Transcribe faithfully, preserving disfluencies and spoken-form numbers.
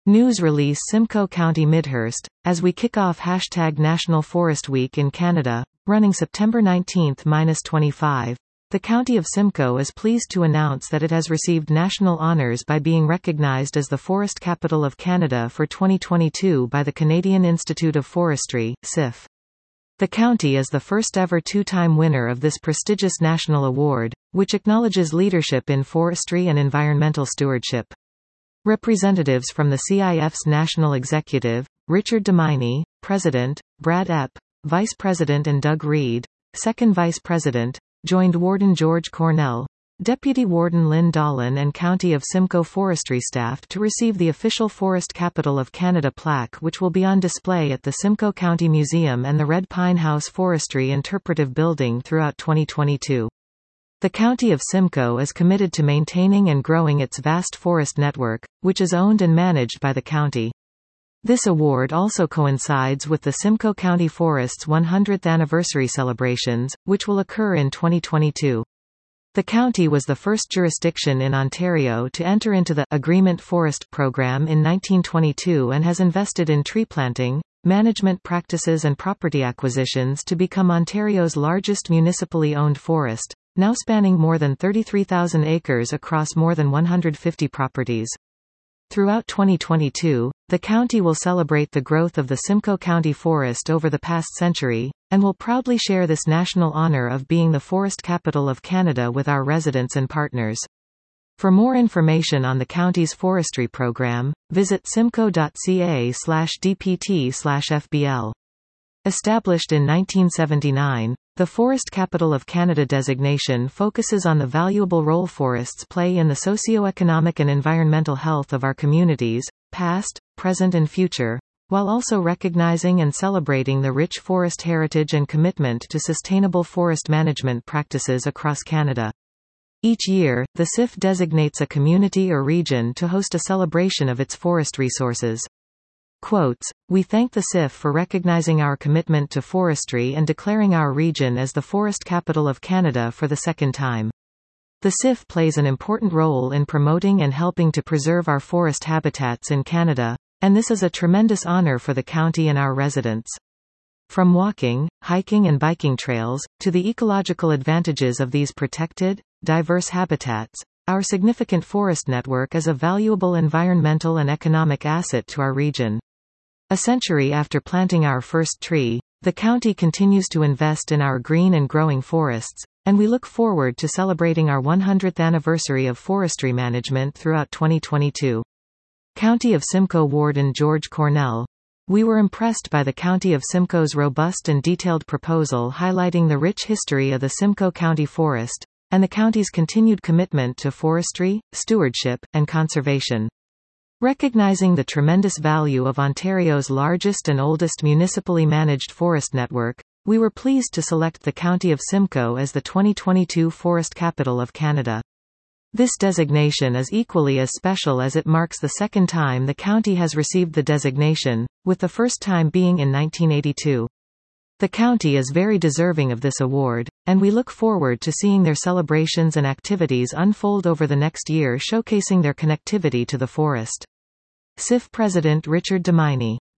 News release Simcoe County Midhurst, as we kick off hashtag National Forest Week in Canada, running September nineteenth to twenty-fifth. The County of Simcoe is pleased to announce that it has received national honours by being recognised as the Forest Capital of Canada for twenty twenty-two by the Canadian Institute of Forestry, C I F. The county is the first ever two-time winner of this prestigious national award, which acknowledges leadership in forestry and environmental stewardship. Representatives from the C I F's National Executive, Richard Demine, President, Brad Epp, Vice President and Doug Reed, Second Vice President, joined Warden George Cornell, Deputy Warden Lynn Dolan and County of Simcoe Forestry staff to receive the official Forest Capital of Canada plaque, which will be on display at the Simcoe County Museum and the Red Pine House Forestry Interpretive Building throughout twenty twenty-two. The County of Simcoe is committed to maintaining and growing its vast forest network, which is owned and managed by the county. This award also coincides with the Simcoe County Forest's one hundredth anniversary celebrations, which will occur in twenty twenty-two. The county was the first jurisdiction in Ontario to enter into the Agreement Forest program in nineteen twenty-two and has invested in tree planting, management practices and property acquisitions to become Ontario's largest municipally owned forest, now spanning more than thirty-three thousand acres across more than one hundred fifty properties. Throughout twenty twenty-two, the county will celebrate the growth of the Simcoe County Forest over the past century, and will proudly share this national honour of being the Forest Capital of Canada with our residents and partners. For more information on the county's forestry program, visit simcoe.ca slash dpt slash fbl. Established in nineteen seventy-nine, the Forest Capital of Canada designation focuses on the valuable role forests play in the socio-economic and environmental health of our communities, past, present and future, while also recognizing and celebrating the rich forest heritage and commitment to sustainable forest management practices across Canada. Each year, the C I F designates a community or region to host a celebration of its forest resources. Quotes, "We thank the C I F for recognizing our commitment to forestry and declaring our region as the Forest Capital of Canada for the second time. The C I F plays an important role in promoting and helping to preserve our forest habitats in Canada, and this is a tremendous honor for the county and our residents. From walking, hiking and biking trails, to the ecological advantages of these protected, diverse habitats, our significant forest network is a valuable environmental and economic asset to our region. A century after planting our first tree, the county continues to invest in our green and growing forests, and we look forward to celebrating our one hundredth anniversary of forestry management throughout twenty twenty-two. County of Simcoe Warden George Cornell. We were impressed by the County of Simcoe's robust and detailed proposal highlighting the rich history of the Simcoe County Forest, and the county's continued commitment to forestry, stewardship, and conservation. Recognizing the tremendous value of Ontario's largest and oldest municipally managed forest network, we were pleased to select the County of Simcoe as the twenty twenty-two Forest Capital of Canada. This designation is equally as special as it marks the second time the county has received the designation, with the first time being in nineteen eighty-two. The county is very deserving of this award, and we look forward to seeing their celebrations and activities unfold over the next year showcasing their connectivity to the forest. C I F President Richard Demine.